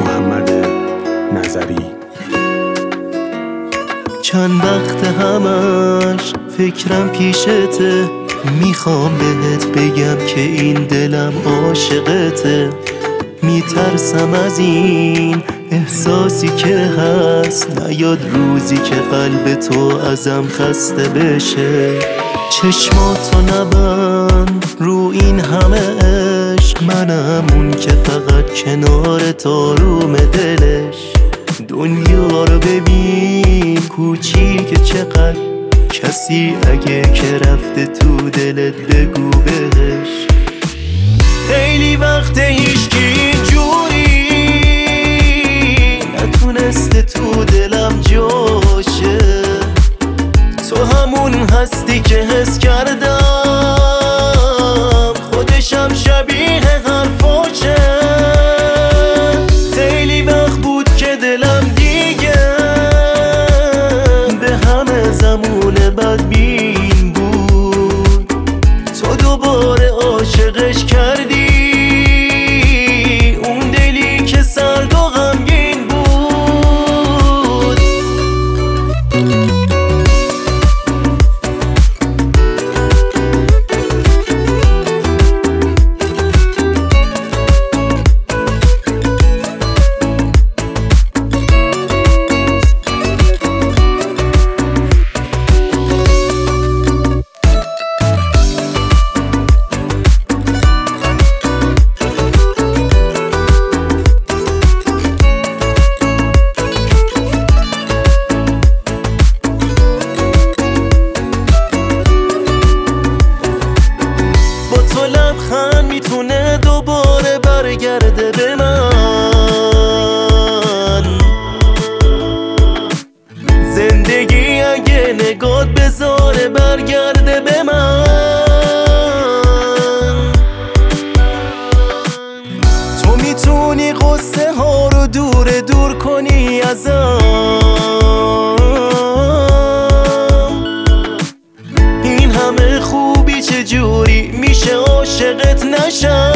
محمد نظری. چند وقت همش فکرم پیشته، میخوام بهت بگم که این دلم عاشقته. میترسم از این احساسی که هست، نیاد روزی که قلب تو ازم خسته بشه. چشماتو نبند رو این همه عشق، منم اون که فقط کنار تاروم دلش. دنیا رو ببین کوچیک چقدر، کسی اگه که رفته تو دلت بگو بهش. خیلی وقت هیچکی اینجوری نتونسته تو دلم جاشه. تو همون هستی که حس کردم، خودشم شبیه حرفاشه. خیلی وقت بود که دلم دیگه به همه زمون بدبین بود، تو دوباره عاشقش کردی، اون دلی که سرد و غمگین بود. لبخند میتونه دوباره برگرده به من. زندگی اگه نگات بذاره برگرده به من. تو میتونی قصه ها رو دور کنی ازم. این همه خوبی چجوری میشه عاشقت نشم؟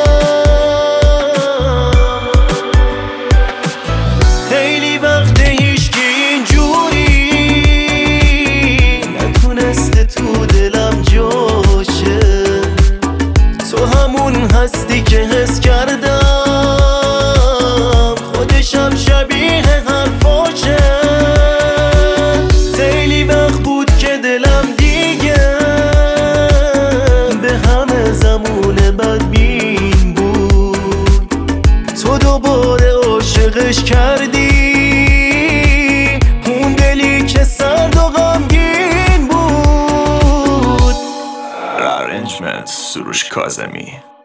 خیلی وقت هیچکی اینجوری نتونسته تو دلم جاشه. تو همون هستی که حس کردم، خودشم شبیه حرفاشه. خیلی وقت بود که دلم دیگه به همه زمون بدبین بود، تو دوباره عاشقش کردی، اون دلی که سرد و غمگین بود. Arrangement سروش کاظمی.